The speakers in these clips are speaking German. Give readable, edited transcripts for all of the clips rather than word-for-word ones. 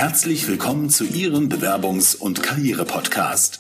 Herzlich willkommen zu Ihrem Bewerbungs- und Karriere-Podcast.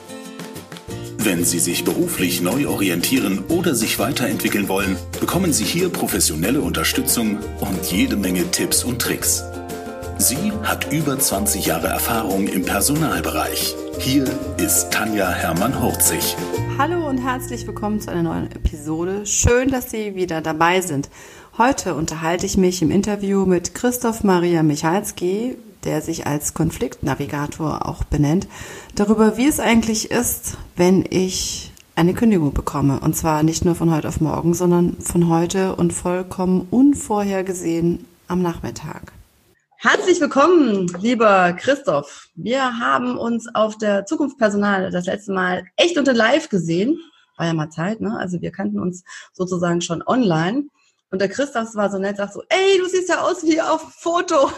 Wenn Sie sich beruflich neu orientieren oder sich weiterentwickeln wollen, bekommen Sie hier professionelle Unterstützung und jede Menge Tipps und Tricks. Sie hat über 20 Jahre Erfahrung im Personalbereich. Hier ist Tanja Hermann-Hurzig. Hallo und herzlich willkommen zu einer neuen Episode. Schön, dass Sie wieder dabei sind. Heute unterhalte ich mich im Interview mit Christoph Maria Michalski, der sich als Konfliktnavigator auch benennt, darüber, wie es eigentlich ist, wenn ich eine Kündigung bekomme. Und zwar nicht nur von heute auf morgen, sondern von heute und vollkommen unvorhergesehen am Nachmittag. Herzlich willkommen, lieber Christoph. Wir haben uns auf der Zukunft Personal das letzte Mal echt und in live gesehen. War ja mal Zeit, ne? Also wir kannten uns sozusagen schon online. Und der Christoph war so nett, sagt so, ey, du siehst ja aus wie auf dem Foto.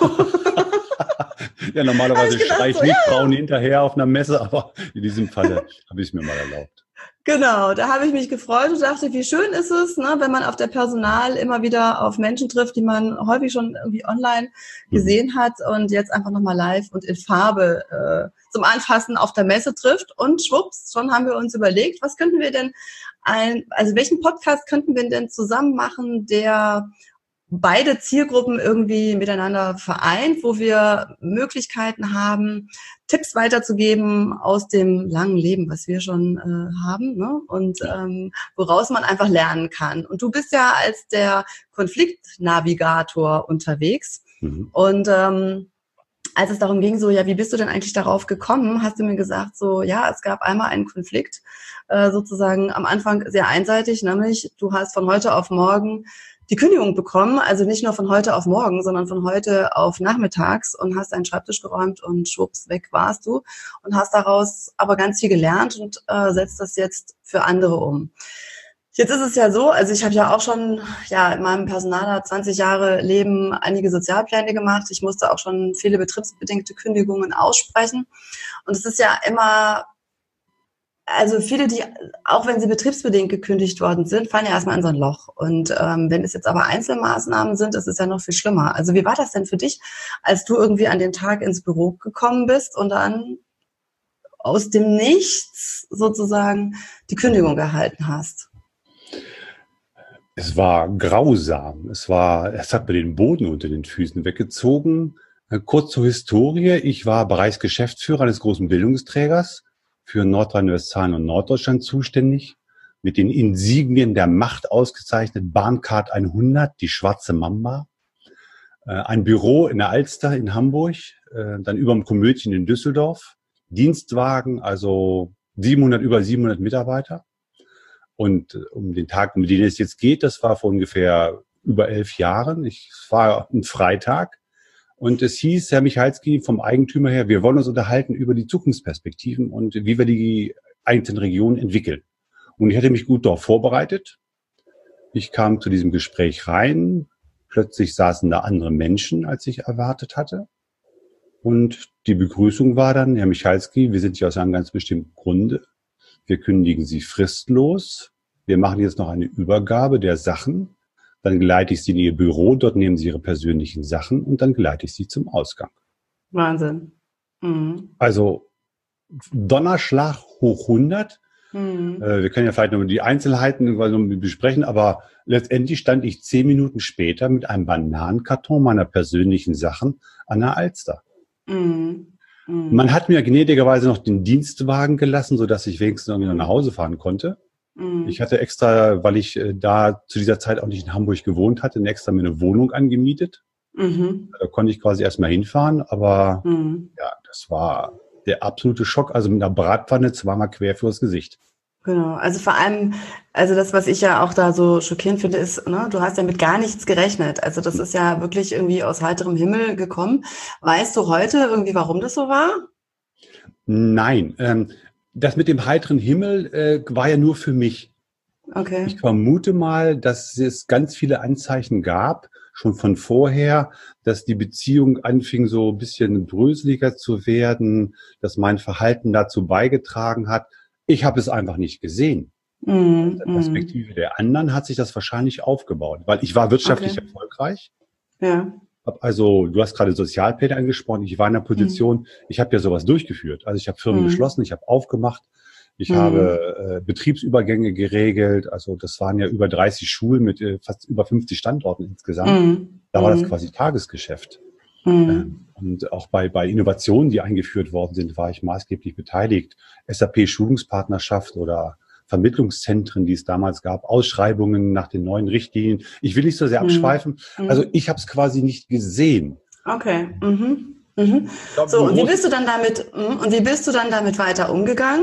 Ja, normalerweise schreie ich nicht Frauen hinterher auf einer Messe, aber in diesem Falle habe ich es mir mal erlaubt. Genau, da habe ich mich gefreut und dachte, wie schön ist es, ne, wenn man auf der Personal immer wieder auf Menschen trifft, die man häufig schon irgendwie online gesehen hat und jetzt einfach nochmal live und in Farbe zum Anfassen auf der Messe trifft. Und schwupps, schon haben wir uns überlegt, was könnten wir denn welchen Podcast könnten wir denn zusammen machen, der beide Zielgruppen irgendwie miteinander vereint, wo wir Möglichkeiten haben, Tipps weiterzugeben aus dem langen Leben, was wir schon haben, ne? Und woraus man einfach lernen kann. Und du bist ja als der Konfliktnavigator unterwegs. Und als es darum ging, so, ja, wie bist du denn eigentlich darauf gekommen, hast du mir gesagt, so, ja, es gab einmal einen Konflikt, sozusagen am Anfang sehr einseitig, nämlich du hast von heute auf morgen die Kündigung bekommen, also nicht nur von heute auf morgen, sondern von heute auf nachmittags und hast deinen Schreibtisch geräumt und schwupps, weg warst du und hast daraus aber ganz viel gelernt und setzt das jetzt für andere um. Jetzt ist es ja so, also ich habe ja auch schon in meinem Personaler 20 Jahre Leben einige Sozialpläne gemacht. Ich musste auch schon viele betriebsbedingte Kündigungen aussprechen. Und es ist ja immer, also viele, die, auch wenn sie betriebsbedingt gekündigt worden sind, fallen ja erstmal in so ein Loch. Und wenn es jetzt aber Einzelmaßnahmen sind, ist es ja noch viel schlimmer. Also wie war das denn für dich, als du irgendwie an den Tag ins Büro gekommen bist und dann aus dem Nichts sozusagen die Kündigung erhalten hast? Es war grausam. Es hat mir den Boden unter den Füßen weggezogen. Kurz zur Historie. Ich war Bereichsgeschäftsführer eines großen Bildungsträgers für Nordrhein-Westfalen und Norddeutschland zuständig. Mit den Insignien der Macht ausgezeichnet. Bahncard 100, die schwarze Mamba. Ein Büro in der Alster in Hamburg. Dann überm Komödien in Düsseldorf. Dienstwagen, also über 700 Mitarbeiter. Und um den Tag, um den es jetzt geht, das war vor ungefähr über 11 Jahren. Es war ein Freitag. Und es hieß, Herr Michalski, vom Eigentümer her, wir wollen uns unterhalten über die Zukunftsperspektiven und wie wir die einzelnen Regionen entwickeln. Und ich hatte mich gut darauf vorbereitet. Ich kam zu diesem Gespräch rein. Plötzlich saßen da andere Menschen, als ich erwartet hatte. Und die Begrüßung war dann, Herr Michalski, wir sind hier aus einem ganz bestimmten Grunde. Wir kündigen Sie fristlos. Wir machen jetzt noch eine Übergabe der Sachen. Dann geleite ich Sie in Ihr Büro. Dort nehmen Sie Ihre persönlichen Sachen und dann geleite ich Sie zum Ausgang. Wahnsinn. Mhm. Also Donnerschlag hoch 100. Wir können ja vielleicht noch die Einzelheiten besprechen, aber letztendlich stand ich 10 Minuten später mit einem Bananenkarton meiner persönlichen Sachen an der Alster. Mhm. Man hat mir gnädigerweise noch den Dienstwagen gelassen, sodass ich wenigstens irgendwie noch nach Hause fahren konnte. Ich hatte extra, weil ich da zu dieser Zeit auch nicht in Hamburg gewohnt hatte, extra mir eine Wohnung angemietet. Da konnte ich quasi erstmal hinfahren, aber ja, das war der absolute Schock. Also mit einer Bratpfanne zweimal quer fürs Gesicht. Genau, also vor allem, also das, was ich ja auch da so schockierend finde, ist, ne, du hast ja mit gar nichts gerechnet. Also das ist ja wirklich irgendwie aus heiterem Himmel gekommen. Weißt du heute irgendwie, warum das so war? Nein, das mit dem heiteren Himmel war ja nur für mich. Okay. Ich vermute mal, dass es ganz viele Anzeichen gab, schon von vorher, dass die Beziehung anfing so ein bisschen bröseliger zu werden, dass mein Verhalten dazu beigetragen hat. Ich habe es einfach nicht gesehen. Aus der Perspektive der anderen hat sich das wahrscheinlich aufgebaut, weil ich war wirtschaftlich erfolgreich. Ja. Also du hast gerade Sozialpläne angesprochen. Ich war in der Position, ich habe ja sowas durchgeführt. Also ich habe Firmen geschlossen, ich habe aufgemacht, ich habe Betriebsübergänge geregelt. Also das waren ja über 30 Schulen mit fast über 50 Standorten insgesamt. Da war das quasi Tagesgeschäft. Und auch bei Innovationen, die eingeführt worden sind, war ich maßgeblich beteiligt. SAP-Schulungspartnerschaft oder Vermittlungszentren, die es damals gab, Ausschreibungen nach den neuen Richtlinien. Ich will nicht so sehr abschweifen. Also ich habe es quasi nicht gesehen. Okay. So, und wie bist du dann damit weiter umgegangen?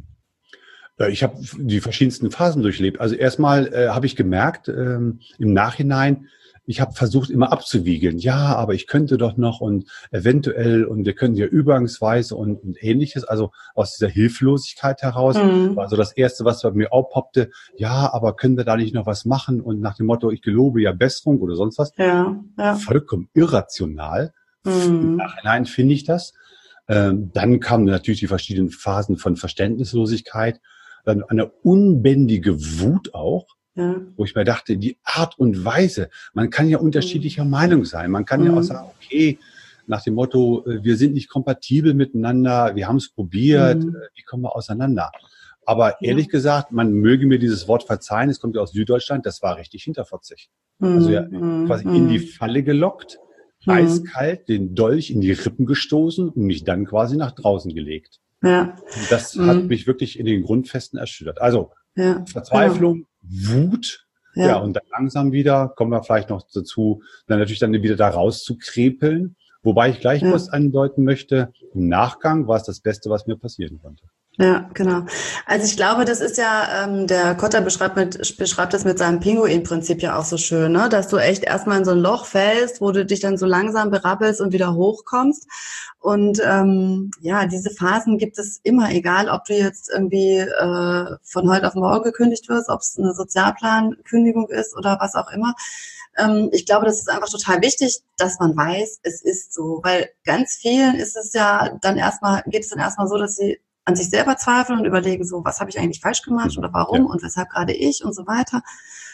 Ich habe die verschiedensten Phasen durchlebt. Also erstmal habe ich gemerkt, im Nachhinein, ich habe versucht immer abzuwiegeln. Ja, aber ich könnte doch noch und eventuell und wir können ja übergangsweise und Ähnliches. Also aus dieser Hilflosigkeit heraus war so das Erste, was bei mir aufpoppte. Ja, aber können wir da nicht noch was machen? Und nach dem Motto, ich gelobe ja Besserung oder sonst was. Ja. Vollkommen irrational. Im Nachhinein finde ich das. Dann kamen natürlich die verschiedenen Phasen von Verständnislosigkeit, dann eine unbändige Wut auch. Ja. Wo ich mir dachte, die Art und Weise, man kann ja unterschiedlicher Meinung sein. Man kann ja auch sagen, okay, nach dem Motto, wir sind nicht kompatibel miteinander, wir haben es probiert, wie kommen wir auseinander? Aber ehrlich gesagt, man möge mir dieses Wort verzeihen, es kommt ja aus Süddeutschland, das war richtig hinterfotzig. Also ja, quasi in die Falle gelockt, eiskalt, den Dolch in die Rippen gestoßen und mich dann quasi nach draußen gelegt. Ja. Und das hat mich wirklich in den Grundfesten erschüttert. Also Verzweiflung, Wut, und dann langsam wieder, kommen wir vielleicht noch dazu, dann natürlich dann wieder da rauszukrepeln. Wobei ich gleich was andeuten möchte, im Nachgang war es das Beste, was mir passieren konnte. Ja, genau. Also ich glaube, das ist ja, der Kotter beschreibt das mit seinem Pinguin-Prinzip ja auch so schön, ne? Dass du echt erstmal in so ein Loch fällst, wo du dich dann so langsam berappelst und wieder hochkommst. Und diese Phasen gibt es immer, egal ob du jetzt irgendwie von heute auf morgen gekündigt wirst, ob es eine Sozialplankündigung ist oder was auch immer. Ich glaube, das ist einfach total wichtig, dass man weiß, es ist so, weil ganz vielen geht es dann erstmal so, dass sie an sich selber zweifeln und überlegen so, was habe ich eigentlich falsch gemacht oder warum und weshalb gerade ich und so weiter.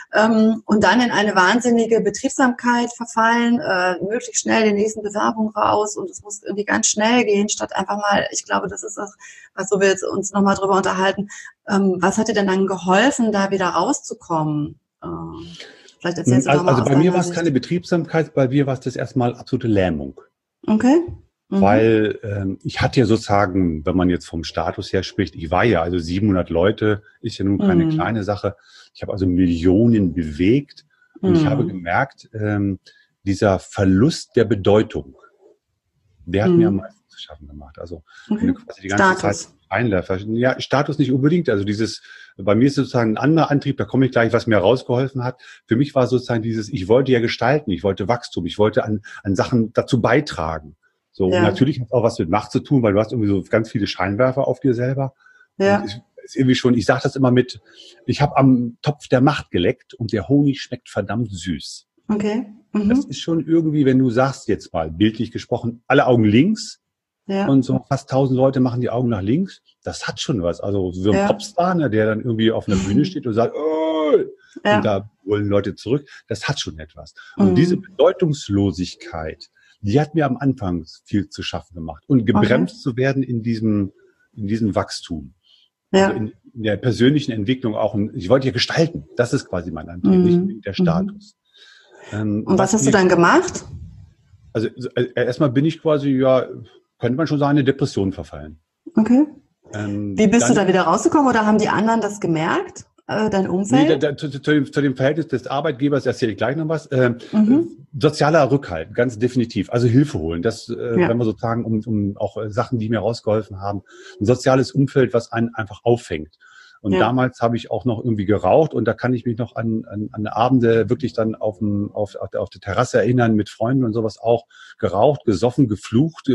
Und dann in eine wahnsinnige Betriebsamkeit verfallen, möglichst schnell die nächsten Bewerbungen raus und es muss irgendwie ganz schnell gehen, statt einfach mal, ich glaube, das ist das, was wir jetzt uns nochmal drüber unterhalten, was hat dir denn dann geholfen, da wieder rauszukommen? Vielleicht erzählst du doch mal. Also bei mir war es keine Betriebsamkeit, bei mir war es das erstmal absolute Lähmung. Okay. Weil ich hatte ja sozusagen, wenn man jetzt vom Status her spricht, ich war ja also 700 Leute, ist ja nun keine kleine Sache. Ich habe also Millionen bewegt und ich habe gemerkt, dieser Verlust der Bedeutung, der hat mir am meisten zu schaffen gemacht. Also wenn du quasi die ganze Zeit einläufst. Ja, Status nicht unbedingt. Also bei mir ist sozusagen ein anderer Antrieb, da komme ich gleich, was mir rausgeholfen hat. Für mich war sozusagen ich wollte ja gestalten, ich wollte Wachstum, ich wollte an Sachen dazu beitragen. So, natürlich hat es auch was mit Macht zu tun, weil du hast irgendwie so ganz viele Scheinwerfer auf dir selber. Ja. Ist irgendwie schon, ich sage das immer ich habe am Topf der Macht geleckt und der Honig schmeckt verdammt süß. Okay. Das ist schon irgendwie, wenn du sagst jetzt mal, bildlich gesprochen, alle Augen links und so fast 1000 Leute machen die Augen nach links, das hat schon was. Also so ein Popstar, ne, der dann irgendwie auf einer Bühne steht und sagt, und da wollen Leute zurück, das hat schon etwas. Und diese Bedeutungslosigkeit, die hat mir am Anfang viel zu schaffen gemacht und gebremst zu werden in diesem Wachstum. Ja. Also in der persönlichen Entwicklung auch. Ich wollte ja gestalten. Das ist quasi mein Antrieb, nicht der Status. Und was hast du dann gemacht? Also erstmal bin ich quasi, könnte man schon sagen, eine Depression verfallen. Okay. Wie bist du da wieder rausgekommen oder haben die anderen das gemerkt? Dein Umfeld? Nee, zu dem Verhältnis des Arbeitgebers erzähle ich gleich noch was. Sozialer Rückhalt, ganz definitiv. Also Hilfe holen. Das, wenn wir sozusagen, um auch Sachen, die mir rausgeholfen haben. Ein soziales Umfeld, was einen einfach auffängt. Und damals habe ich auch noch irgendwie geraucht und da kann ich mich noch an Abende wirklich dann auf der Terrasse erinnern, mit Freunden und sowas auch geraucht, gesoffen, geflucht,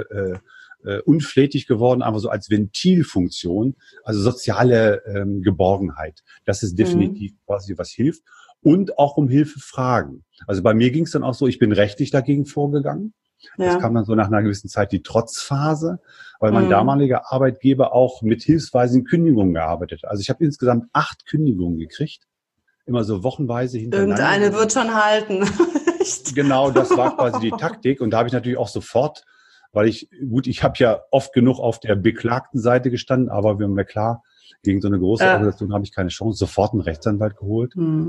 unflätig geworden, einfach so als Ventilfunktion, also soziale Geborgenheit. Das ist definitiv quasi was hilft und auch um Hilfe fragen. Also bei mir ging es dann auch so, ich bin rechtlich dagegen vorgegangen. Das kam dann so nach einer gewissen Zeit die Trotzphase, weil mein damaliger Arbeitgeber auch mit hilfsweisen Kündigungen gearbeitet hat. Also ich habe insgesamt 8 Kündigungen gekriegt, immer so wochenweise hintereinander. Irgendeine wird schon halten. nicht. Genau, das war quasi die Taktik. Und da habe ich natürlich auch sofort, weil ich habe ja oft genug auf der beklagten Seite gestanden, aber mir klar, gegen so eine große Organisation habe ich keine Chance, sofort einen Rechtsanwalt geholt.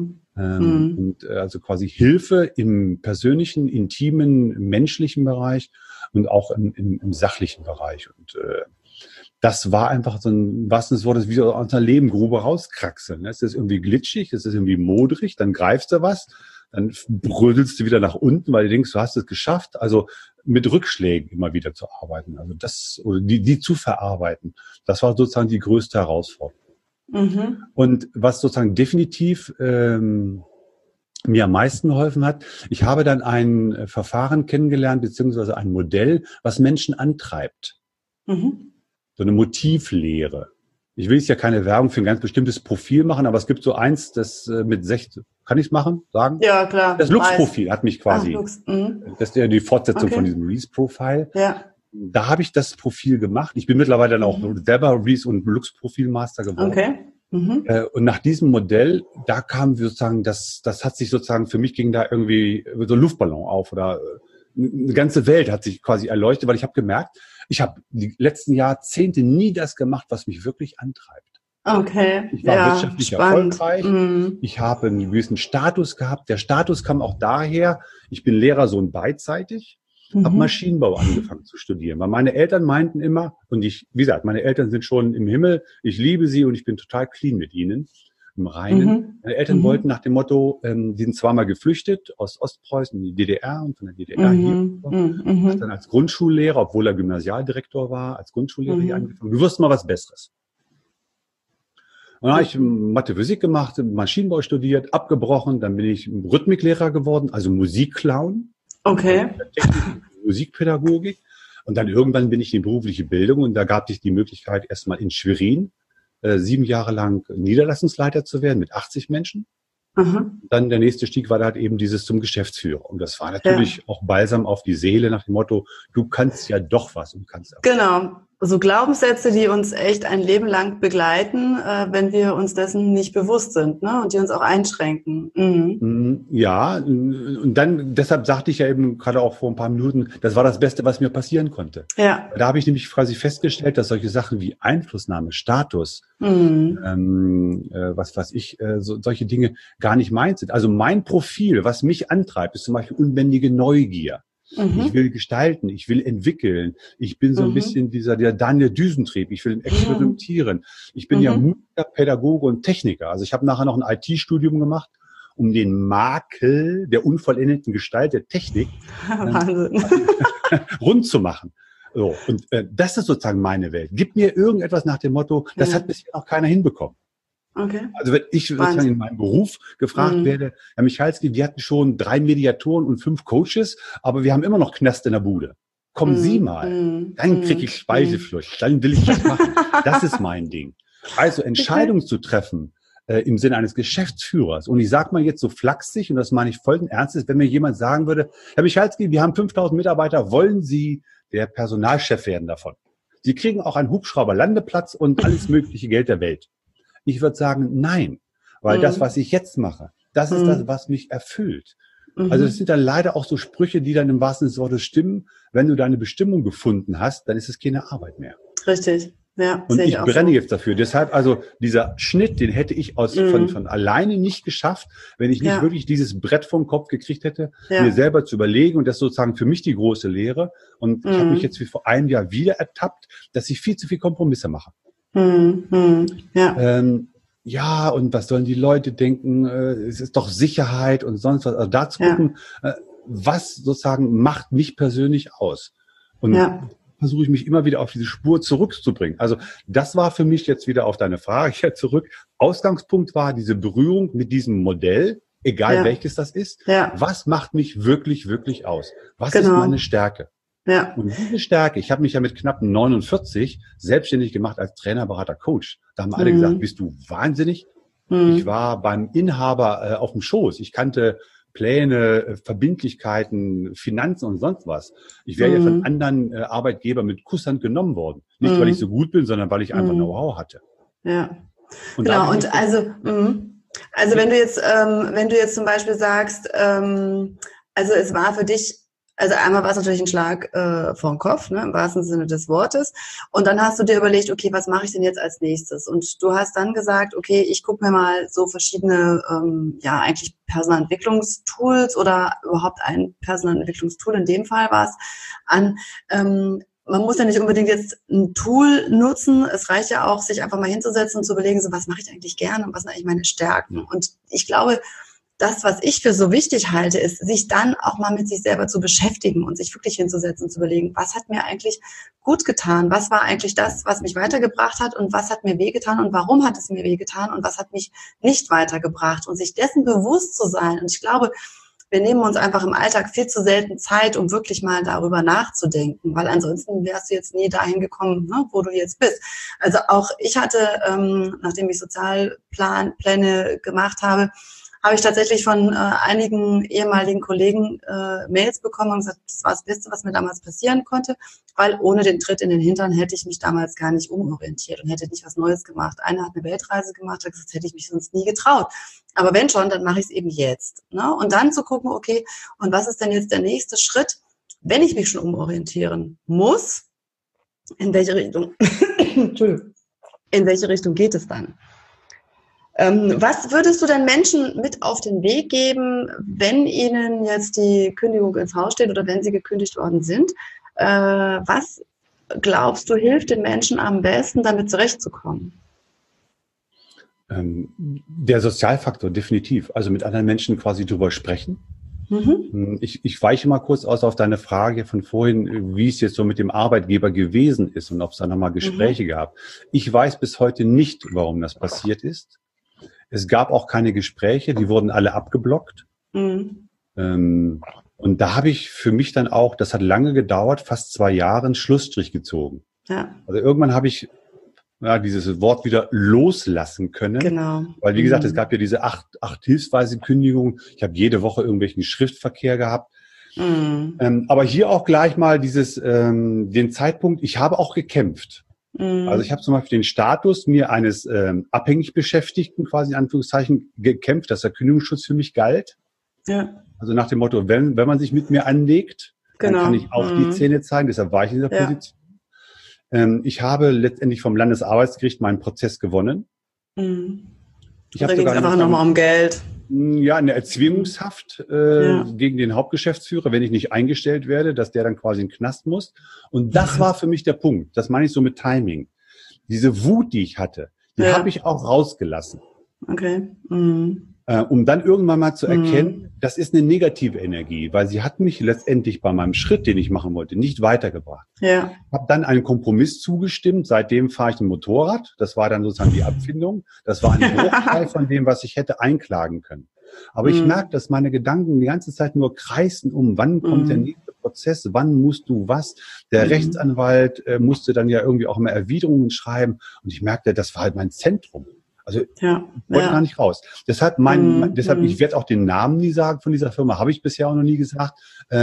Und also quasi Hilfe im persönlichen, intimen, menschlichen Bereich und auch im sachlichen Bereich. Und das war einfach so ein, was das Wort ist, wie aus einer Lebengrube rauskraxeln. Es ist irgendwie glitschig, es ist irgendwie modrig, dann greifst du was, dann brödelst du wieder nach unten, weil du denkst, du hast es geschafft. Also mit Rückschlägen immer wieder zu arbeiten, also das, oder die zu verarbeiten, das war sozusagen die größte Herausforderung. Und was sozusagen definitiv mir am meisten geholfen hat, ich habe dann ein Verfahren kennengelernt, beziehungsweise ein Modell, was Menschen antreibt. So eine Motivlehre. Ich will jetzt ja keine Werbung für ein ganz bestimmtes Profil machen, aber es gibt so eins, das mit 60, kann ich es machen, sagen? Ja, klar. Das Lux-Profil hat mich quasi, das ist ja die Fortsetzung von diesem Reese-Profile. Ja. Da habe ich das Profil gemacht. Ich bin mittlerweile dann auch selber Reese- und Lux-Profil-Master geworden. Okay. Und nach diesem Modell, da kam sozusagen, das hat sich sozusagen, für mich ging da irgendwie so ein Luftballon auf oder eine ganze Welt hat sich quasi erleuchtet, weil ich habe gemerkt, ich habe die letzten Jahrzehnte nie das gemacht, was mich wirklich antreibt. Okay. Ich war wirtschaftlich spannend. erfolgreich. Ich habe einen gewissen Status gehabt. Der Status kam auch daher, ich bin Lehrersohn beidseitig, habe Maschinenbau angefangen zu studieren. Weil meine Eltern meinten immer, und wie gesagt, meine Eltern sind schon im Himmel, ich liebe sie und ich bin total clean mit ihnen, im Reinen. Meine Eltern wollten nach dem Motto, die sind zweimal geflüchtet aus Ostpreußen in die DDR und von der DDR hier. Hat dann als Grundschullehrer, obwohl er Gymnasialdirektor war, als Grundschullehrer hier angefangen. Du wirst mal was Besseres. Und dann habe ich Mathe, Physik gemacht, Maschinenbau studiert, abgebrochen, dann bin ich Rhythmiklehrer geworden, also Musikclown. Okay. Musikpädagogik. Und dann irgendwann bin ich in die berufliche Bildung und da gab es die Möglichkeit, erstmal in Schwerin 7 Jahre lang Niederlassungsleiter zu werden mit 80 Menschen. Dann der nächste Stieg war halt eben dieses zum Geschäftsführer. Und das war natürlich auch Balsam auf die Seele nach dem Motto, du kannst ja doch was und kannst auch. Genau. So Glaubenssätze, die uns echt ein Leben lang begleiten, wenn wir uns dessen nicht bewusst sind, ne? Und die uns auch einschränken. Ja, und dann, deshalb sagte ich ja eben gerade auch vor ein paar Minuten, das war das Beste, was mir passieren konnte. Ja. Da habe ich nämlich quasi festgestellt, dass solche Sachen wie Einflussnahme, Status, solche Dinge gar nicht meins sind. Also mein Profil, was mich antreibt, ist zum Beispiel unbändige Neugier. Ich will gestalten, ich will entwickeln. Ich bin so ein bisschen der Daniel Düsentrieb. Ich will experimentieren. Ich bin ja Musiker, Pädagoge und Techniker. Also ich habe nachher noch ein IT-Studium gemacht, um den Makel der unvollendeten Gestalt der Technik rund zu machen. So, und das ist sozusagen meine Welt. Gib mir irgendetwas nach dem Motto, das hat bisher noch keiner hinbekommen. Okay. Also wenn ich sozusagen in meinem Beruf gefragt werde, Herr Michalski, wir hatten schon 3 Mediatoren und 5 Coaches, aber wir haben immer noch Knast in der Bude. Kommen Sie mal, dann kriege ich Speiseflucht, dann will ich das machen. Das ist mein Ding. Also Entscheidungen zu treffen im Sinne eines Geschäftsführers. Und ich sage mal jetzt so flachsig, und das meine ich vollen Ernstes, wenn mir jemand sagen würde, Herr Michalski, wir haben 5.000 Mitarbeiter, wollen Sie der Personalchef werden davon? Sie kriegen auch einen Hubschrauber-Landeplatz und alles mögliche Geld der Welt. Ich würde sagen, nein, weil das, was ich jetzt mache, das ist das, was mich erfüllt. Also das sind dann leider auch so Sprüche, die dann im wahrsten Sinne des Wortes stimmen. Wenn du deine Bestimmung gefunden hast, dann ist es keine Arbeit mehr. Richtig, ja. Und ich brenne jetzt dafür. Deshalb also dieser Schnitt, den hätte ich von alleine nicht geschafft, wenn ich nicht wirklich dieses Brett vom Kopf gekriegt hätte, mir selber zu überlegen. Und das ist sozusagen für mich die große Lehre. Und ich habe mich jetzt wie vor einem Jahr wieder ertappt, dass ich viel zu viel Kompromisse mache. Ja, und was sollen die Leute denken? Es ist doch Sicherheit und sonst was. Also da zu gucken, was sozusagen macht mich persönlich aus. Und versuche ich mich immer wieder auf diese Spur zurückzubringen. Also das war für mich jetzt wieder auf deine Frage hier zurück. Ausgangspunkt war diese Berührung mit diesem Modell, egal welches das ist. Was macht mich wirklich, wirklich aus? Was ist meine Stärke? Ja. Und diese Stärke, ich habe mich ja mit knapp 49 selbstständig gemacht als Trainer, Berater, Coach. Da haben alle gesagt, bist du wahnsinnig? Ich war beim Inhaber auf dem Schoß. Ich kannte Pläne, Verbindlichkeiten, Finanzen und sonst was. Ich wäre ja von anderen Arbeitgebern mit Kusshand genommen worden. Nicht, weil ich so gut bin, sondern weil ich einfach Know-how hatte. Ja, und genau. Und also wenn du jetzt zum Beispiel sagst, Also es war für dich, also einmal war es natürlich ein Schlag vor den Kopf, ne, im wahrsten Sinne des Wortes. Und dann hast du dir überlegt, okay, was mache ich denn jetzt als nächstes? Und du hast dann gesagt, okay, ich gucke mir mal so verschiedene, eigentlich Personalentwicklungstools oder überhaupt ein Personalentwicklungstool, in dem Fall war es, an. Man muss ja nicht unbedingt jetzt ein Tool nutzen. Es reicht ja auch, sich einfach mal hinzusetzen und zu überlegen, so was mache ich eigentlich gerne und was sind eigentlich meine Stärken? Und ich glaube, das, was ich für so wichtig halte, ist, sich dann auch mal mit sich selber zu beschäftigen und sich wirklich hinzusetzen und zu überlegen, was hat mir eigentlich gut getan? Was war eigentlich das, was mich weitergebracht hat und was hat mir wehgetan und warum hat es mir wehgetan und was hat mich nicht weitergebracht? Und sich dessen bewusst zu sein. Und ich glaube, wir nehmen uns einfach im Alltag viel zu selten Zeit, um wirklich mal darüber nachzudenken, weil ansonsten wärst du jetzt nie dahin gekommen, ne, wo du jetzt bist. Also auch ich hatte, nachdem ich Sozialpläne gemacht habe ich tatsächlich von einigen ehemaligen Kollegen Mails bekommen und gesagt, das war das Beste, was mir damals passieren konnte, weil ohne den Tritt in den Hintern hätte ich mich damals gar nicht umorientiert und hätte nicht was Neues gemacht. Einer hat eine Weltreise gemacht, hat gesagt, das hätte ich mich sonst nie getraut. Aber wenn schon, dann mache ich es eben jetzt. Ne? Und dann zu gucken, okay, und was ist denn jetzt der nächste Schritt, wenn ich mich schon umorientieren muss, in welche Richtung, Entschuldigung, in welche Richtung geht es dann? Was würdest du denn Menschen mit auf den Weg geben, wenn ihnen jetzt die Kündigung ins Haus steht oder wenn sie gekündigt worden sind? Was glaubst du, hilft den Menschen am besten, damit zurechtzukommen? Der Sozialfaktor, definitiv. Also mit anderen Menschen quasi drüber sprechen. Mhm. Ich weiche mal kurz aus auf deine Frage von vorhin, wie es jetzt so mit dem Arbeitgeber gewesen ist und ob es da nochmal Gespräche gab. Ich weiß bis heute nicht, warum das passiert ist. Es gab auch keine Gespräche, die wurden alle abgeblockt. Mhm. Und da habe ich für mich dann auch, das hat lange gedauert, fast 2 Jahre, einen Schlussstrich gezogen. Ja. Also irgendwann habe ich dieses Wort wieder loslassen können. Genau. Weil, wie gesagt, es gab ja diese 8 hilfsweise Kündigungen. Ich habe jede Woche irgendwelchen Schriftverkehr gehabt. Mhm. Aber hier auch gleich mal den Zeitpunkt, ich habe auch gekämpft. Also ich habe zum Beispiel den Status mir eines abhängig Beschäftigten quasi in Anführungszeichen gekämpft, dass der Kündigungsschutz für mich galt. Ja. Also nach dem Motto, wenn man sich mit mir anlegt, dann kann ich auch die Zähne zeigen. Deshalb war ich in dieser Position. Ich habe letztendlich vom Landesarbeitsgericht meinen Prozess gewonnen. Da ging es einfach nochmal um Geld. Ja, eine Erzwingungshaft gegen den Hauptgeschäftsführer, wenn ich nicht eingestellt werde, dass der dann quasi in den Knast muss. Und das war für mich der Punkt. Das meine ich so mit Timing. Diese Wut, die ich hatte, die habe ich auch rausgelassen. Okay. Um dann irgendwann mal zu erkennen, das ist eine negative Energie, weil sie hat mich letztendlich bei meinem Schritt, den ich machen wollte, nicht weitergebracht. Ja. Habe dann einen Kompromiss zugestimmt. Seitdem fahre ich ein Motorrad. Das war dann sozusagen die Abfindung. Das war ein Bruchteil von dem, was ich hätte einklagen können. Aber ich merke, dass meine Gedanken die ganze Zeit nur kreisen wann kommt der nächste Prozess, wann musst du was. Der Rechtsanwalt musste dann ja irgendwie auch mal Erwiderungen schreiben. Und ich merkte, das war halt mein Zentrum. Also ich wollte gar nicht raus. Deshalb, ich werde auch den Namen nie sagen von dieser Firma, habe ich bisher auch noch nie gesagt.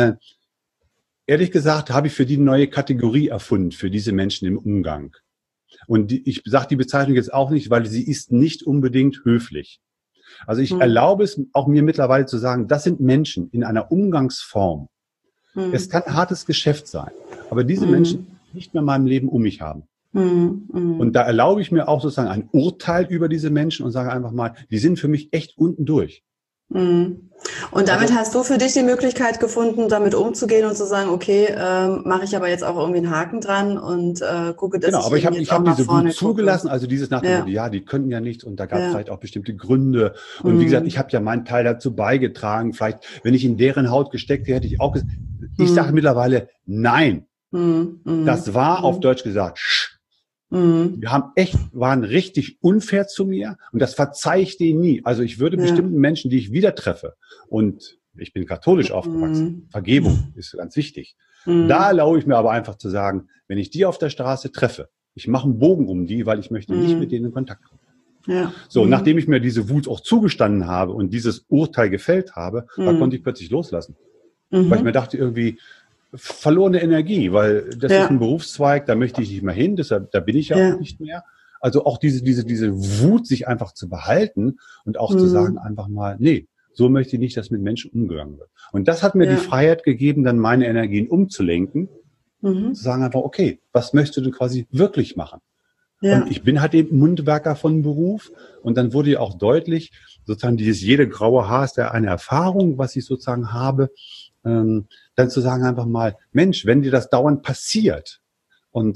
Ehrlich gesagt habe ich für die eine neue Kategorie erfunden, für diese Menschen im Umgang. Und ich sage die Bezeichnung jetzt auch nicht, weil sie ist nicht unbedingt höflich. Also ich erlaube es auch mir mittlerweile zu sagen, das sind Menschen in einer Umgangsform. Es kann ein hartes Geschäft sein, aber diese Menschen nicht mehr in meinem Leben um mich haben. Und da erlaube ich mir auch sozusagen ein Urteil über diese Menschen und sage einfach mal, die sind für mich echt unten durch. Und damit hast du für dich die Möglichkeit gefunden, damit umzugehen und zu sagen, okay, mache ich aber jetzt auch irgendwie einen Haken dran und gucke, dass aber ich habe diese Wut zugelassen, also dieses nach dem Motto, die könnten ja nichts und da gab es vielleicht auch bestimmte Gründe. Und wie gesagt, ich habe ja meinen Teil dazu beigetragen. Vielleicht, wenn ich in deren Haut gesteckt hätte, hätte ich auch gesagt, ich sage mittlerweile, nein. Das war auf Deutsch gesagt, wir waren richtig unfair zu mir und das verzeihe ich denen nie. Also ich würde bestimmten Menschen, die ich wieder treffe, und ich bin katholisch aufgewachsen, Vergebung ist ganz wichtig. Da erlaube ich mir aber einfach zu sagen, wenn ich die auf der Straße treffe, ich mache einen Bogen um die, weil ich möchte nicht mit denen in Kontakt kommen. Ja. So, nachdem ich mir diese Wut auch zugestanden habe und dieses Urteil gefällt habe, da konnte ich plötzlich loslassen. Weil ich mir dachte irgendwie, verlorene Energie, weil das ist ein Berufszweig, da möchte ich nicht mehr hin, deshalb, da bin ich ja auch nicht mehr. Also auch diese Wut sich einfach zu behalten und auch zu sagen einfach mal, nee, So möchte ich nicht, dass mit Menschen umgegangen wird. Und das hat mir die Freiheit gegeben, dann meine Energien umzulenken, zu sagen einfach, okay, was möchtest du quasi wirklich machen? Ja. Und ich bin halt eben Mundwerker von Beruf. Und dann wurde ja auch deutlich, sozusagen jede graue Haar ist ja eine Erfahrung, was ich sozusagen habe. Dann zu sagen einfach mal, Mensch, wenn dir das dauernd passiert und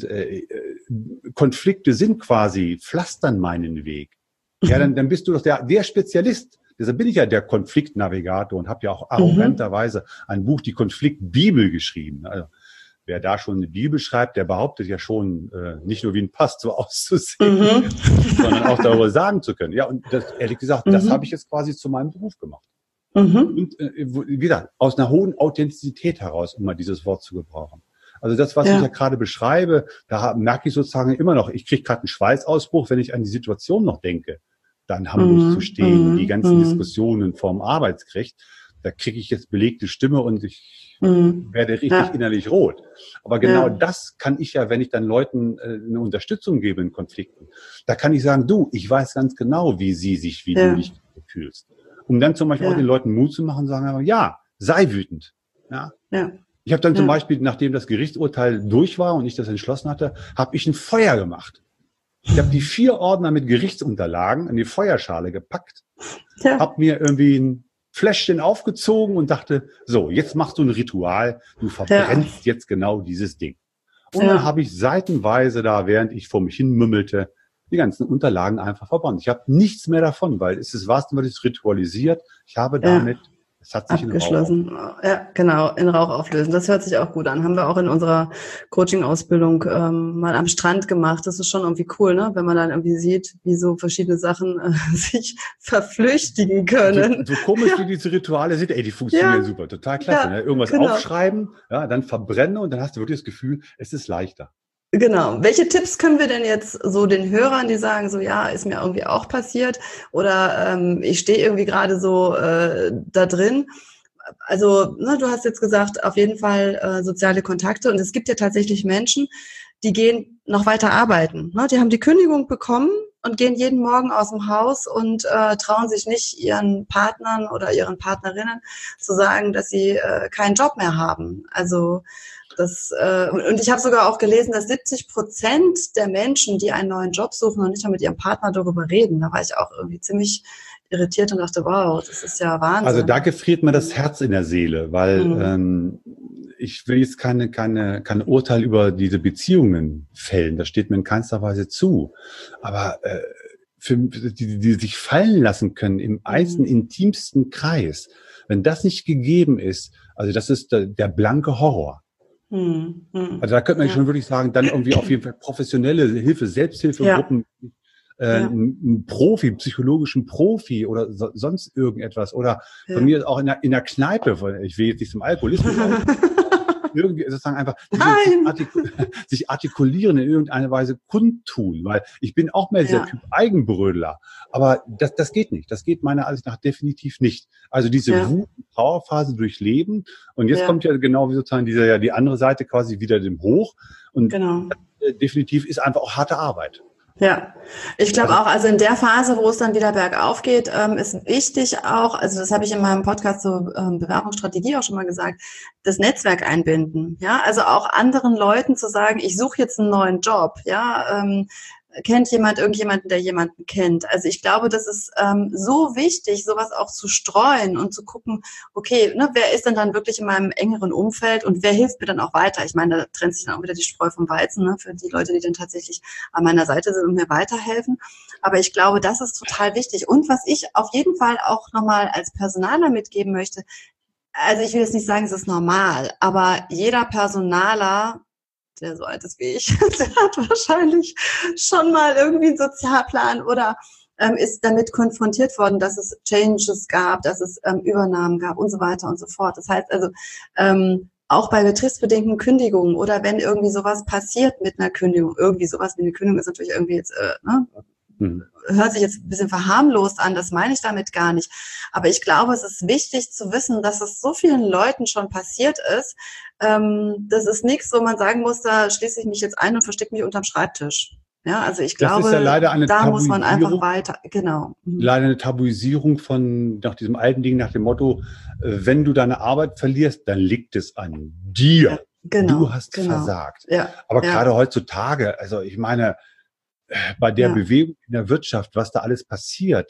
Konflikte sind quasi, pflastern meinen Weg, ja, dann bist du doch der Spezialist. Deshalb bin ich ja der Konfliktnavigator und habe ja auch arroganterweise ein Buch, die Konfliktbibel, geschrieben. Also, wer da schon eine Bibel schreibt, der behauptet ja schon, nicht nur wie ein Pastor auszusehen, sondern auch darüber sagen zu können. Ja, und das, ehrlich gesagt, das habe ich jetzt quasi zu meinem Beruf gemacht. Und wie gesagt, aus einer hohen Authentizität heraus, um mal dieses Wort zu gebrauchen. Also das, was ich ja gerade beschreibe, da merke ich sozusagen immer noch, ich kriege gerade einen Schweißausbruch, wenn ich an die Situation noch denke, da in Hamburg zu stehen, die ganzen Diskussionen vorm Arbeitsgericht, da kriege ich jetzt belegte Stimme und ich werde richtig innerlich rot. Aber genau das kann ich ja, wenn ich dann Leuten eine Unterstützung gebe in Konflikten, da kann ich sagen, du, ich weiß ganz genau, wie du dich fühlst. Um dann zum Beispiel auch den Leuten Mut zu machen, sagen, ja, sei wütend. Ja. Ich habe dann zum Beispiel, nachdem das Gerichtsurteil durch war und ich das entschlossen hatte, habe ich ein Feuer gemacht. Ich habe die 4 Ordner mit Gerichtsunterlagen in die Feuerschale gepackt, habe mir irgendwie ein Fläschchen aufgezogen und dachte, so, jetzt machst du ein Ritual, du verbrennst jetzt genau dieses Ding. Und dann habe ich seitenweise da, während ich vor mich hin mümmelte, die ganzen Unterlagen einfach verbrannt. Ich habe nichts mehr davon, weil es ist was, was ritualisiert. Ich habe damit, es hat sich abgeschlossen. Ja, genau, in Rauch auflösen. Das hört sich auch gut an. Haben wir auch in unserer Coaching-Ausbildung mal am Strand gemacht. Das ist schon irgendwie cool, ne? Wenn man dann irgendwie sieht, wie so verschiedene Sachen sich verflüchtigen können. So komisch wie diese Rituale sind, die funktionieren super, total klasse. Ne? Irgendwas aufschreiben, dann verbrennen und dann hast du wirklich das Gefühl, es ist leichter. Genau. Welche Tipps können wir denn jetzt so den Hörern, die sagen, so ja, ist mir irgendwie auch passiert oder ich stehe irgendwie gerade so da drin. Also du hast jetzt gesagt, auf jeden Fall soziale Kontakte und es gibt ja tatsächlich Menschen, die gehen noch weiter arbeiten. Ne? Die haben die Kündigung bekommen und gehen jeden Morgen aus dem Haus und trauen sich nicht, ihren Partnern oder ihren Partnerinnen zu sagen, dass sie keinen Job mehr haben. Also und ich habe sogar auch gelesen, dass 70% der Menschen, die einen neuen Job suchen und nicht mal mit ihrem Partner darüber reden, da war ich auch irgendwie ziemlich irritiert und dachte, wow, das ist ja Wahnsinn. Also da gefriert mir das Herz in der Seele, weil ich will jetzt kein Urteil über diese Beziehungen fällen, das steht mir in keinster Weise zu. Aber für die sich fallen lassen können im intimsten Kreis, wenn das nicht gegeben ist, also das ist der blanke Horror. Also da könnte man schon wirklich sagen, dann irgendwie auf jeden Fall professionelle Hilfe, Selbsthilfegruppen, einen Profi, psychologischen Profi oder sonst irgendetwas oder von mir auch in der Kneipe, ich will jetzt nicht zum Alkoholismus irgendwie sozusagen einfach sich artikulieren in irgendeiner Weise kundtun, weil ich bin auch mehr dieser Typ Eigenbrödler, aber das geht nicht, das geht meiner Ansicht nach definitiv nicht. Also diese Wut- und Trauerphase durchleben und jetzt kommt ja genau wie sozusagen die andere Seite quasi wieder dem Hoch und definitiv ist einfach auch harte Arbeit. Ja, ich glaube auch, also in der Phase, wo es dann wieder bergauf geht, ist wichtig auch, also das habe ich in meinem Podcast zur Bewerbungsstrategie auch schon mal gesagt, das Netzwerk einbinden, ja, also auch anderen Leuten zu sagen, ich suche jetzt einen neuen Job, ja, kennt jemand irgendjemanden, der jemanden kennt? Also ich glaube, das ist so wichtig, sowas auch zu streuen und zu gucken, okay, wer ist denn dann wirklich in meinem engeren Umfeld und wer hilft mir dann auch weiter? Ich meine, da trennt sich dann auch wieder die Spreu vom Weizen, für die Leute, die dann tatsächlich an meiner Seite sind und mir weiterhelfen. Aber ich glaube, das ist total wichtig. Und was ich auf jeden Fall auch nochmal als Personaler mitgeben möchte, also ich will jetzt nicht sagen, es ist normal, aber jeder Personaler, der so alt ist wie ich, der hat wahrscheinlich schon mal irgendwie einen Sozialplan oder ist damit konfrontiert worden, dass es Changes gab, dass es Übernahmen gab und so weiter und so fort. Das heißt also, auch bei betriebsbedingten Kündigungen oder wenn irgendwie sowas passiert mit einer Kündigung, irgendwie sowas wie eine Kündigung ist natürlich irgendwie jetzt, hört sich jetzt ein bisschen verharmlost an, das meine ich damit gar nicht. Aber ich glaube, es ist wichtig zu wissen, dass es so vielen Leuten schon passiert ist. Das ist nichts, wo man sagen muss, da schließe ich mich jetzt ein und verstecke mich unterm Schreibtisch. Ja, also ich Das ist glaube, ja leider eine da muss man einfach Tabuisierung. weiter, genau. Leider eine Tabuisierung nach diesem alten Ding, nach dem Motto, wenn du deine Arbeit verlierst, dann liegt es an dir. Ja, genau, Du hast genau. versagt. Ja, Aber ja, gerade heutzutage, also ich meine, bei der ja, Bewegung in der Wirtschaft, was da alles passiert,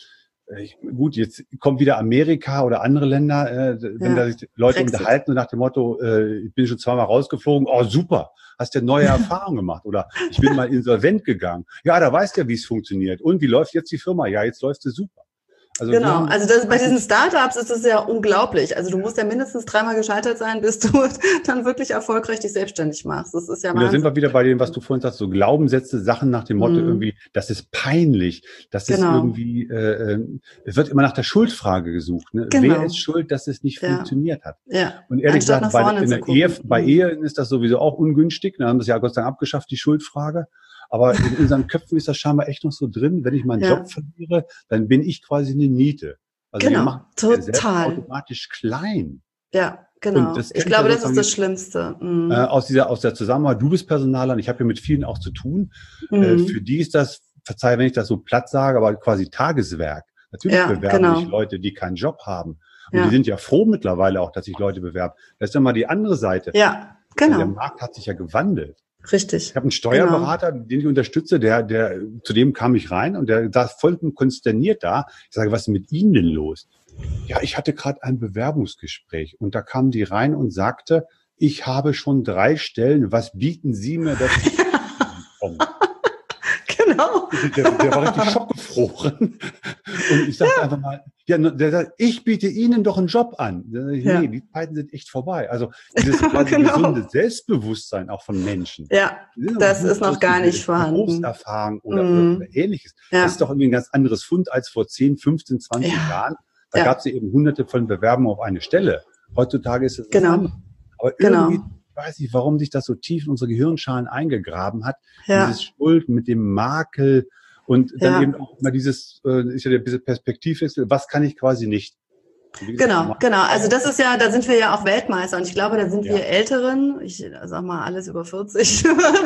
gut, jetzt kommt wieder Amerika oder andere Länder, wenn da ja. sich Leute Brexit. unterhalten nach dem Motto, ich bin schon zweimal rausgeflogen, oh super, hast ja neue Erfahrungen gemacht oder ich bin mal insolvent gegangen. Ja, da weißt du ja, wie es funktioniert. Und wie läuft jetzt die Firma? Ja, jetzt läuft sie super. Also wir Genau, haben also bei diesen Startups ist es ja unglaublich. Also du musst ja mindestens 3-mal gescheitert sein, bis du dann wirklich erfolgreich dich selbstständig machst. Das ist ja Und da sind Wahnsinn. wir wieder bei dem, was du vorhin sagst, so Glaubenssätze, Sachen nach dem Motto irgendwie, das ist peinlich, das ist Genau. irgendwie, es wird immer nach der Schuldfrage gesucht. Ne? Genau. Wer ist schuld, dass es nicht Ja. funktioniert hat? Ja. Und ehrlich Anstatt gesagt, nach vorne in zu der gucken. bei Ehen ist das sowieso auch ungünstig. Da haben wir es ja Gott sei Dank abgeschafft, die Schuldfrage. Aber in unseren Köpfen ist das scheinbar echt noch so drin. Wenn ich meinen Ja. Job verliere, dann bin ich quasi eine Niete. Also wir Genau, machen uns ja selbst total. automatisch klein. Ja, genau. Und das Ich kennt glaube, ja das ist sozusagen das Schlimmste. aus der Zusammenarbeit, du bist Personaler und ich habe ja mit vielen auch zu tun. Für die ist das, verzeih, wenn ich das so platt sage, aber quasi Tageswerk. Natürlich Ja, bewerben genau. sich Leute, die keinen Job haben. Und Ja. die sind ja froh mittlerweile auch, dass sich Leute bewerben. Das ist ja mal die andere Seite. Ja, Der genau. Markt hat sich ja gewandelt. Richtig. Ich habe einen Steuerberater, den ich unterstütze, zu dem kam ich rein und der saß vollkommen konsterniert da. Ich sage, was ist mit Ihnen denn los? Ja, ich hatte gerade ein Bewerbungsgespräch und da kam die rein und sagte, ich habe schon 3 Stellen, was bieten Sie mir, dass ich komme? Genau. Der war richtig schockgefroren. Und ich sagte einfach mal, ja, der sagt, ich biete Ihnen doch einen Job an. Ja. Nee, die Zeiten sind echt vorbei. Also dieses quasi Genau. gesunde Selbstbewusstsein auch von Menschen. Ja, das ist noch gar nicht vorhanden. Berufserfahrung oder Ähnliches. Ja. Das ist doch irgendwie ein ganz anderes Fund als vor 10, 15, 20 Ja. Jahren. Da Ja. gab es ja eben hunderte von Bewerbungen auf eine Stelle. Heutzutage ist es was Genau. anderes. Aber Genau. irgendwie, ich weiß nicht, warum sich das so tief in unsere Gehirnschalen eingegraben hat. Ja. Dieses Schuld mit dem Makel und dann Ja. eben auch mal dieses, ist ja der bisschen Perspektivwechsel, was kann ich quasi nicht. Wie gesagt, Genau. Also das ist ja, da sind wir ja auch Weltmeister und ich glaube, da sind Ja. wir Älteren, ich sag mal alles über 40,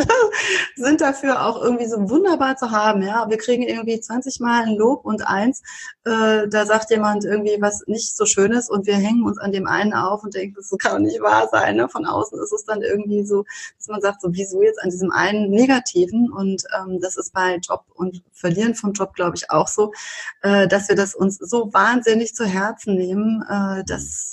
sind dafür auch irgendwie so wunderbar zu haben. Ja, wir kriegen irgendwie 20 Mal ein Lob und eins, da sagt jemand irgendwie was nicht so Schönes und wir hängen uns an dem einen auf und denken, das kann nicht wahr sein. Ne? Von außen ist es dann irgendwie so, dass man sagt, so wieso jetzt an diesem einen Negativen und das ist bei Job und Verlieren vom Job, glaube ich, auch so, dass wir das uns so wahnsinnig zu Herzen nehmen, dass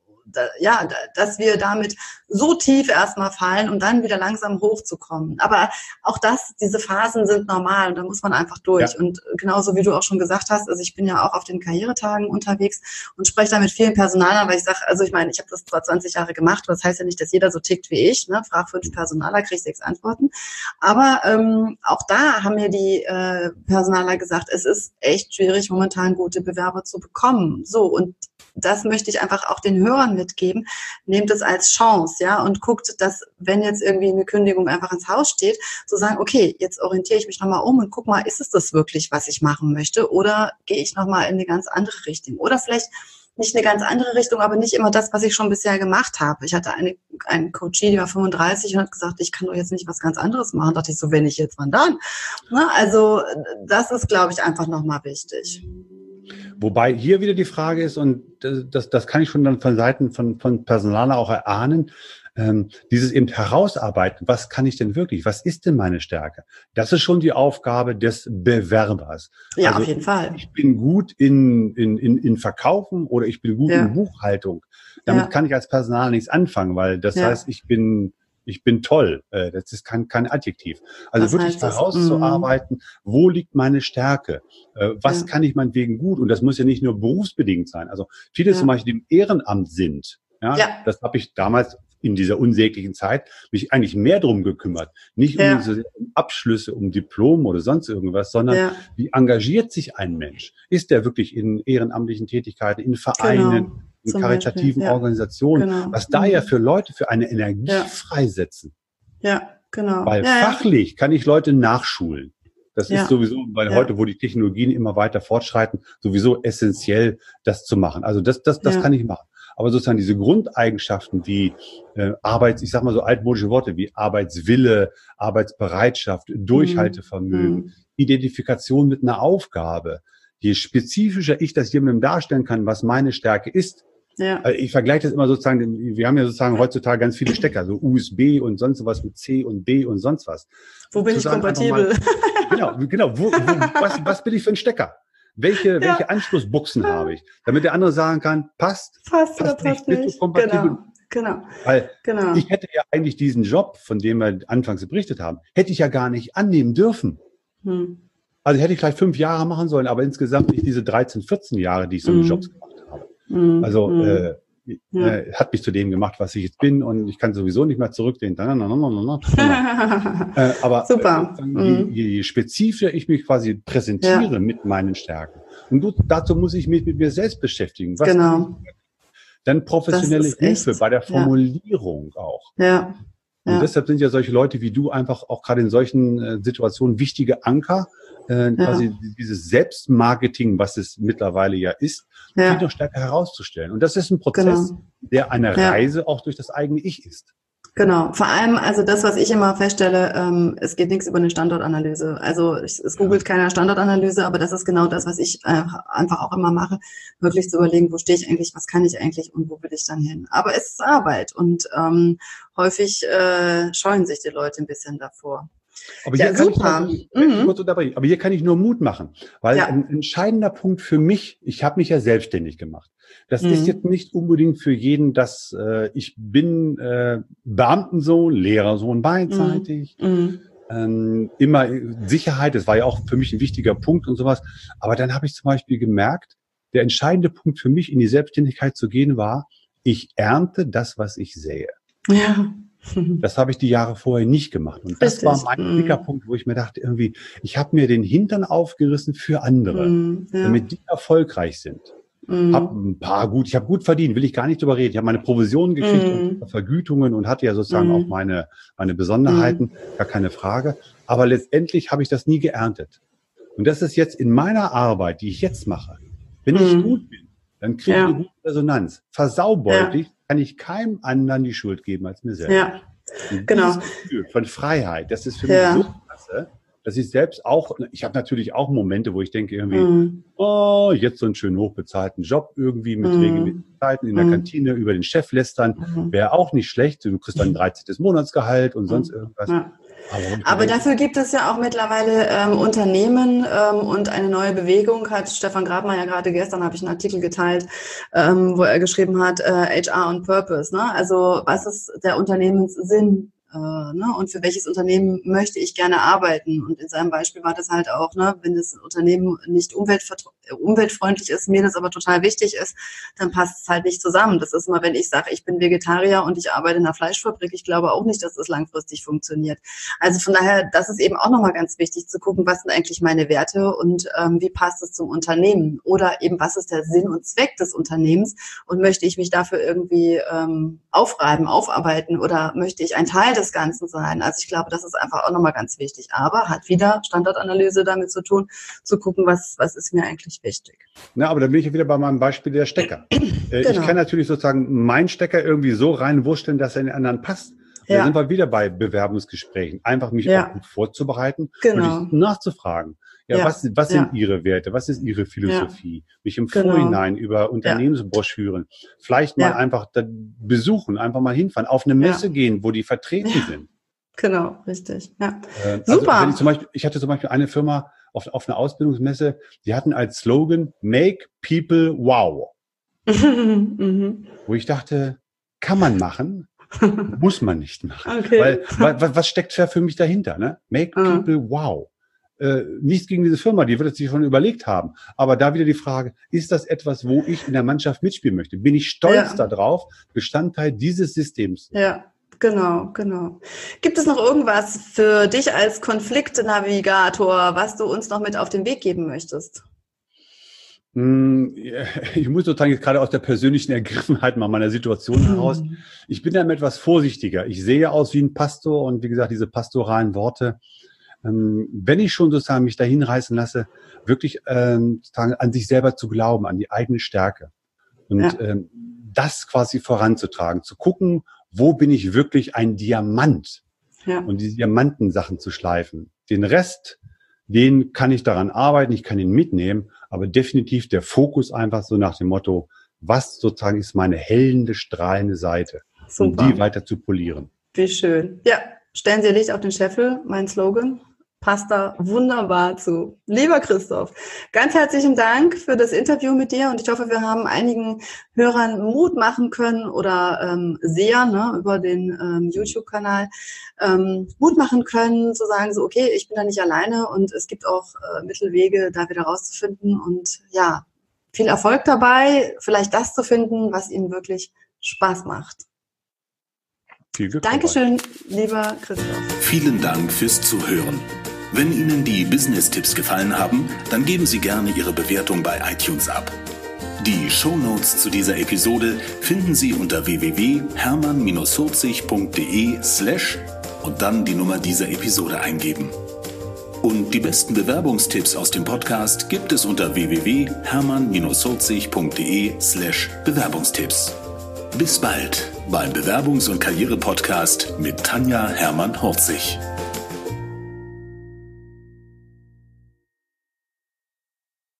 wir damit so tief erstmal fallen, um dann wieder langsam hochzukommen. Aber auch diese Phasen sind normal und da muss man einfach durch. Ja. Und genauso wie du auch schon gesagt hast, also ich bin ja auch auf den Karrieretagen unterwegs und spreche da mit vielen Personalern, weil ich sage, also ich meine, ich habe das zwar 20 Jahre gemacht, aber das heißt ja nicht, dass jeder so tickt wie ich. Ne? Frag 5 Personaler, krieg 6 Antworten. Aber auch da haben mir die Personaler gesagt, es ist echt schwierig, momentan gute Bewerber zu bekommen. So, und das möchte ich einfach auch den Hörern mitgeben. Nehmt es als Chance, ja, und guckt, dass, wenn jetzt irgendwie eine Kündigung einfach ins Haus steht, so sagen, okay, jetzt orientiere ich mich nochmal um und guck mal, ist es das wirklich, was ich machen möchte? Oder gehe ich nochmal in eine ganz andere Richtung? Oder vielleicht nicht eine ganz andere Richtung, aber nicht immer das, was ich schon bisher gemacht habe. Ich hatte einen Coachie, die war 35 und hat gesagt, ich kann doch jetzt nicht was ganz anderes machen. Da dachte ich so, wenn ich jetzt, wann dann? Ne? Also das ist, glaube ich, einfach nochmal wichtig. Wobei hier wieder die Frage ist, und das kann ich schon dann von Seiten von Personaler auch erahnen, dieses eben herausarbeiten, was kann ich denn wirklich, was ist denn meine Stärke? Das ist schon die Aufgabe des Bewerbers. Ja, also auf jeden Fall. Ich bin gut in Verkaufen oder ich bin gut in Buchhaltung. Damit kann ich als Personaler nichts anfangen, weil das heißt, ich bin toll. Das ist kein Adjektiv. Also wirklich herauszuarbeiten, wo liegt meine Stärke? Was kann ich meinetwegen gut? Und das muss ja nicht nur berufsbedingt sein. Also viele zum Beispiel, die im Ehrenamt sind, das habe ich damals in dieser unsäglichen Zeit mich eigentlich mehr drum gekümmert. Nicht um Abschlüsse, um Diplom oder sonst irgendwas, sondern wie engagiert sich ein Mensch? Ist der wirklich in ehrenamtlichen Tätigkeiten, in Vereinen, in karitativen Organisationen, was da ja für Leute für eine Energie freisetzen. Ja, genau. Weil fachlich kann ich Leute nachschulen. Das ist sowieso, weil heute, wo die Technologien immer weiter fortschreiten, sowieso essentiell, das zu machen. Also das kann ich machen. Aber sozusagen diese Grundeigenschaften wie ich sag mal so altmodische Worte wie Arbeitswille, Arbeitsbereitschaft, Durchhaltevermögen, Identifikation mit einer Aufgabe. Je spezifischer ich das jemandem darstellen kann, was meine Stärke ist. Ja. Ich vergleiche das immer sozusagen, wir haben ja sozusagen heutzutage ganz viele Stecker, so USB und sonst was mit C und B und sonst was. Wo bin ich kompatibel? Genau. Was bin ich für ein Stecker? Welche Anschlussbuchsen habe ich? Damit der andere sagen kann, passt nicht, bist du kompatibel? Genau. Weil ich hätte ja eigentlich diesen Job, von dem wir anfangs berichtet haben, hätte ich ja gar nicht annehmen dürfen. Also hätte ich vielleicht 5 Jahre machen sollen, aber insgesamt nicht diese 13, 14 Jahre, die ich so in Jobs gemacht habe. Also hat mich zu dem gemacht, was ich jetzt bin, und ich kann sowieso nicht mehr zurücklehnen. Aber super. Je spezifischer ich mich quasi präsentiere mit meinen Stärken, und dazu muss ich mich mit mir selbst beschäftigen. Dann professionelle Hilfe bei der Formulierung auch. Ja. Und deshalb sind ja solche Leute wie du einfach auch gerade in solchen Situationen wichtige Anker, quasi dieses Selbstmarketing, was es mittlerweile ja ist, viel noch stärker herauszustellen. Und das ist ein Prozess, der eine Reise auch durch das eigene Ich ist. Genau, vor allem, also das, was ich immer feststelle, es geht nichts über eine Standortanalyse. Also es googelt keiner Standortanalyse, aber das ist genau das, was ich einfach auch immer mache, wirklich zu überlegen, wo stehe ich eigentlich, was kann ich eigentlich und wo will ich dann hin. Aber es ist Arbeit, und häufig scheuen sich die Leute ein bisschen davor. Aber hier aber hier kann ich nur Mut machen, weil ein entscheidender Punkt für mich, ich habe mich ja selbstständig gemacht. Das ist jetzt nicht unbedingt für jeden, dass ich bin Beamtensohn, Lehrersohn beidseitig, immer Sicherheit, das war ja auch für mich ein wichtiger Punkt und sowas. Aber dann habe ich zum Beispiel gemerkt, der entscheidende Punkt für mich, in die Selbstständigkeit zu gehen, war, ich ernte das, was ich sähe. Ja. Das habe ich die Jahre vorher nicht gemacht. Und das war mein dicker Punkt, wo ich mir dachte, irgendwie, ich habe mir den Hintern aufgerissen für andere, damit die erfolgreich sind. Ich habe gut verdient, will ich gar nicht drüber reden. Ich habe meine Provisionen gekriegt und Vergütungen und hatte ja sozusagen auch meine Besonderheiten, gar keine Frage. Aber letztendlich habe ich das nie geerntet. Und das ist jetzt in meiner Arbeit, die ich jetzt mache. Wenn ich gut bin, dann kriege ich eine gute Resonanz. Versaubeutig kann ich keinem anderen die Schuld geben als mir selbst. Ja, genau. Dieses Gefühl von Freiheit, das ist für mich so klasse, dass ich selbst auch, ich habe natürlich auch Momente, wo ich denke irgendwie, jetzt so einen schön hochbezahlten Job irgendwie mit regelmäßigen Zeiten in der Kantine über den Chef lästern, wäre auch nicht schlecht. Du kriegst dann ein 13. Monatsgehalt und sonst irgendwas. Ja. Aber dafür gibt es ja auch mittlerweile Unternehmen und eine neue Bewegung, hat Stefan Grabmaier ja gerade gestern, habe ich einen Artikel geteilt, wo er geschrieben hat, HR on Purpose, ne? Also was ist der Unternehmenssinn? Und für welches Unternehmen möchte ich gerne arbeiten? Und in seinem Beispiel war das halt auch, wenn das Unternehmen nicht umweltfreundlich ist, mir das aber total wichtig ist, dann passt es halt nicht zusammen. Das ist immer, wenn ich sage, ich bin Vegetarier und ich arbeite in einer Fleischfabrik, ich glaube auch nicht, dass das langfristig funktioniert. Also von daher, das ist eben auch nochmal ganz wichtig zu gucken, was sind eigentlich meine Werte und wie passt es zum Unternehmen? Oder eben, was ist der Sinn und Zweck des Unternehmens? Und möchte ich mich dafür irgendwie aufreiben, aufarbeiten, oder möchte ich ein Teil des Ganzen sein? Also ich glaube, das ist einfach auch nochmal ganz wichtig. Aber hat wieder Standortanalyse damit zu tun, zu gucken, was ist mir eigentlich wichtig. Na, aber dann bin ich ja wieder bei meinem Beispiel der Stecker. Genau. Ich kann natürlich sozusagen meinen Stecker irgendwie so reinwursteln, dass er in den anderen passt. Da sind wir wieder bei Bewerbungsgesprächen. Einfach mich auch gut vorzubereiten und nachzufragen. Was sind Ihre Werte? Was ist Ihre Philosophie? Mich im Vorhinein über Unternehmensbroschüren vielleicht mal einfach besuchen, einfach mal hinfahren, auf eine Messe gehen, wo die vertreten sind. Genau, richtig. Ja. Super. Also ich hatte zum Beispiel eine Firma auf einer Ausbildungsmesse, die hatten als Slogan Make People Wow. Wo ich dachte, kann man machen, muss man nicht machen. Okay. Weil was steckt für mich dahinter? Ne? Make People Wow. Nichts gegen diese Firma, die wird es sich schon überlegt haben. Aber da wieder die Frage, ist das etwas, wo ich in der Mannschaft mitspielen möchte? Bin ich stolz darauf, Bestandteil dieses Systems? Ja. Genau. Gibt es noch irgendwas für dich als Konfliktnavigator, was du uns noch mit auf den Weg geben möchtest? Ich muss sozusagen jetzt gerade aus der persönlichen Ergriffenheit mal meiner Situation heraus. Ich bin dann etwas vorsichtiger. Ich sehe aus wie ein Pastor und wie gesagt, diese pastoralen Worte. Wenn ich schon sozusagen mich dahin reißen lasse, wirklich an sich selber zu glauben, an die eigene Stärke. Und das quasi voranzutragen, zu gucken, wo bin ich wirklich ein Diamant und die Diamantensachen zu schleifen. Den Rest, den kann ich daran arbeiten, ich kann ihn mitnehmen, aber definitiv der Fokus einfach so nach dem Motto, was sozusagen ist meine hellende, strahlende Seite, um die weiter zu polieren. Wie schön. Ja, stellen Sie Licht auf den Scheffel, mein Slogan. Passt da wunderbar zu. Lieber Christoph, ganz herzlichen Dank für das Interview mit dir und ich hoffe, wir haben einigen Hörern Mut machen können oder Sehern über den YouTube-Kanal Mut machen können, zu sagen, so okay, ich bin da nicht alleine und es gibt auch Mittelwege, da wieder rauszufinden und ja, viel Erfolg dabei, vielleicht das zu finden, was Ihnen wirklich Spaß macht. Viel Glück Dankeschön, lieber Christoph. Vielen Dank fürs Zuhören. Wenn Ihnen die Business-Tipps gefallen haben, dann geben Sie gerne Ihre Bewertung bei iTunes ab. Die Shownotes zu dieser Episode finden Sie unter www.hermann-40.de/ und dann die Nummer dieser Episode eingeben. Und die besten Bewerbungstipps aus dem Podcast gibt es unter www.hermann-40.de/Bewerbungstipps. Bis bald beim Bewerbungs- und Karriere-Podcast mit Tanja Hermann-Horzig.